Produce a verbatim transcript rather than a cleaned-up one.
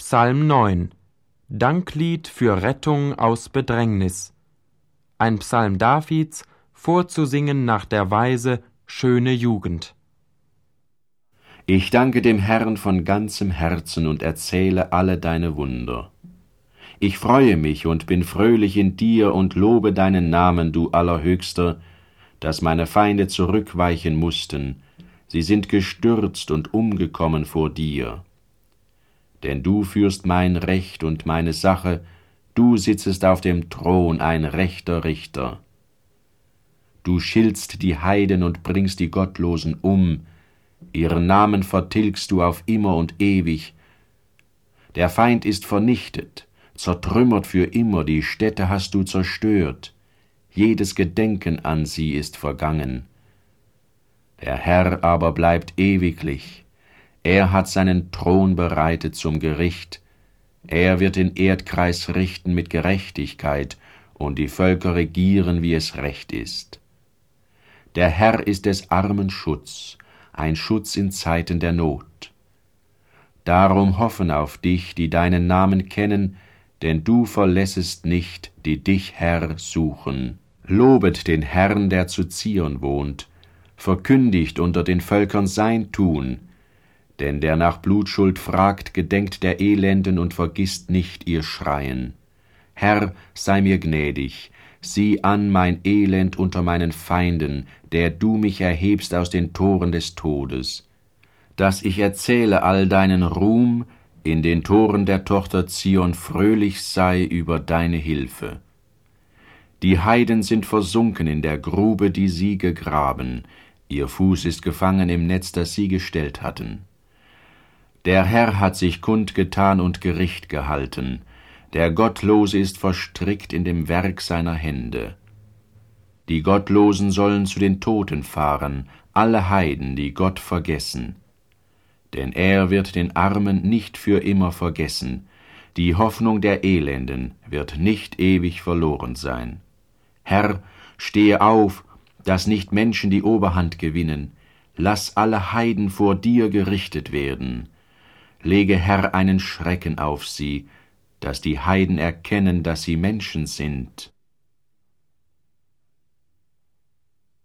Psalm neun. Danklied für Rettung aus Bedrängnis. Ein Psalm Davids, vorzusingen nach der Weise schöne Jugend. Ich danke dem Herrn von ganzem Herzen und erzähle alle deine Wunder. Ich freue mich und bin fröhlich in dir und lobe deinen Namen, du Allerhöchster, dass meine Feinde zurückweichen mussten. Sie sind gestürzt und umgekommen vor dir. Denn du führst mein Recht und meine Sache, du sitzest auf dem Thron, ein rechter Richter. Du schiltst die Heiden und bringst die Gottlosen um, ihren Namen vertilgst du auf immer und ewig. Der Feind ist vernichtet, zertrümmert für immer, die Städte hast du zerstört, jedes Gedenken an sie ist vergangen. Der Herr aber bleibt ewiglich, er hat seinen Thron bereitet zum Gericht, er wird den Erdkreis richten mit Gerechtigkeit und die Völker regieren, wie es recht ist. Der Herr ist des Armen Schutz, ein Schutz in Zeiten der Not. Darum hoffen auf dich, die deinen Namen kennen, denn du verlässest nicht, die dich, Herr, suchen. Lobet den Herrn, der zu Zion wohnt, verkündigt unter den Völkern sein Tun, denn der nach Blutschuld fragt, gedenkt der Elenden und vergisst nicht ihr Schreien. Herr, sei mir gnädig, sieh an mein Elend unter meinen Feinden, der du mich erhebst aus den Toren des Todes, dass ich erzähle all deinen Ruhm, in den Toren der Tochter Zion fröhlich sei über deine Hilfe. Die Heiden sind versunken in der Grube, die sie gegraben, ihr Fuß ist gefangen im Netz, das sie gestellt hatten. Der Herr hat sich kundgetan und Gericht gehalten, der Gottlose ist verstrickt in dem Werk seiner Hände. Die Gottlosen sollen zu den Toten fahren, alle Heiden, die Gott vergessen. Denn er wird den Armen nicht für immer vergessen, die Hoffnung der Elenden wird nicht ewig verloren sein. Herr, stehe auf, dass nicht Menschen die Oberhand gewinnen, lass alle Heiden vor dir gerichtet werden. Lege, Herr, einen Schrecken auf sie, dass die Heiden erkennen, dass sie Menschen sind.